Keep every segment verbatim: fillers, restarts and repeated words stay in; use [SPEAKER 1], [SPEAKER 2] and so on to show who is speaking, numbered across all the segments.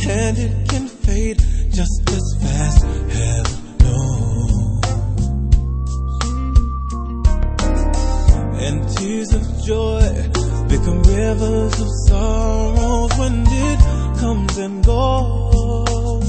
[SPEAKER 1] and it can fade just as fast. Heaven knows. And tears of joy become rivers of sorrows when it comes and goes.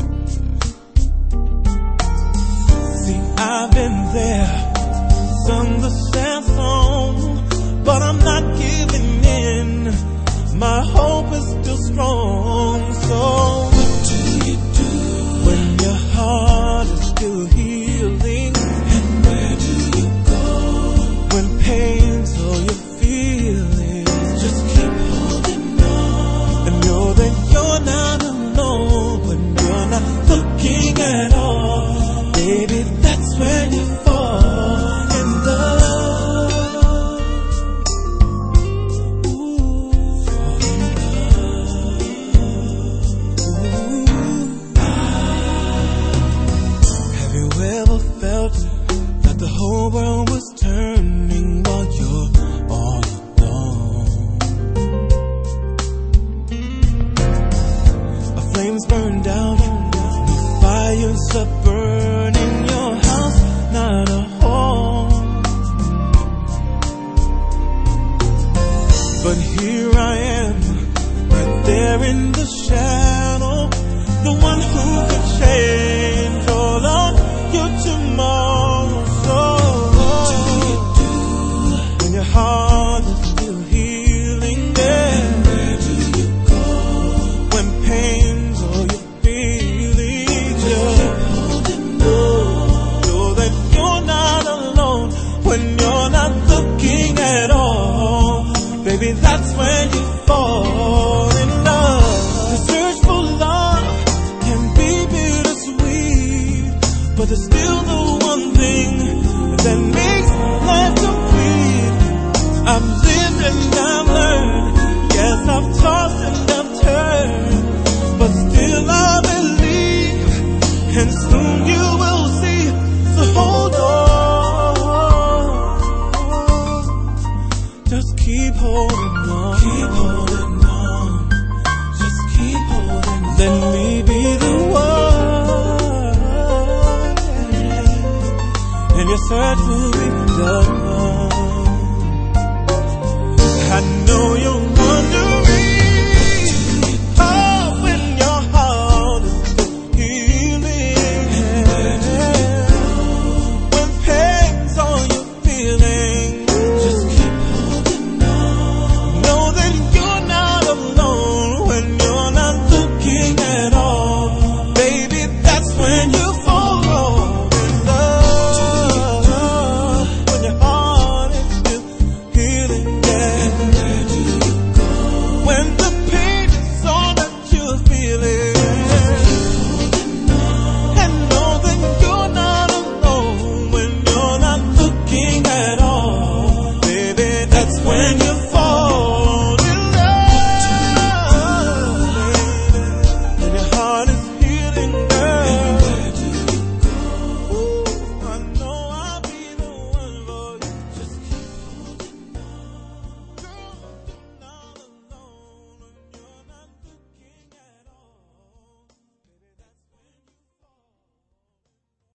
[SPEAKER 1] See, I've been there, sung the sad song, but I'm not giving in. My hope is still strong. So what do you do when your heart is still healing? And where do you go when pain's all your feelings? Just keep holding on and know that you're not alone when you're not looking at all. Baby, that's when you fall in love. Ooh, fall in love. Ooh. Have you ever felt that the whole world was turning while you're all alone? A flame's burned out, new fires are burning, your house not a home. But here I am, right there in the shadow, the one who could change all of your tomorrow. So what do you do when your heart is still healing? Yeah. And where do you go when pain's all you're feeling? Just keep holding on. Know that you're not alone when you're not looking at all. Baby, that's when you fall in love. The search for love can be bittersweet, but there's still the one thing that makes life complete. I've lived and I've